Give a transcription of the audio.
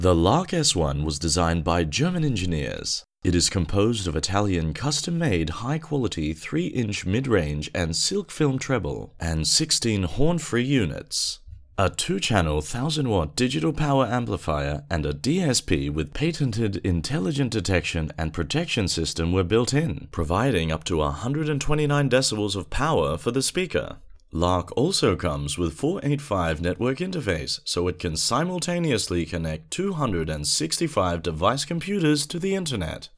The Lark S1 was designed by German engineers. It is composed of Italian custom-made high-quality 3-inch mid-range and silk film treble and 16 horn-free units. A 2-channel 1000-watt digital power amplifier and a DSP with patented intelligent detection and protection system were built in, providing up to 129 decibels of power for the speaker. Lark also comes with 485 network interface, so it can simultaneously connect 265 device computers to the internet.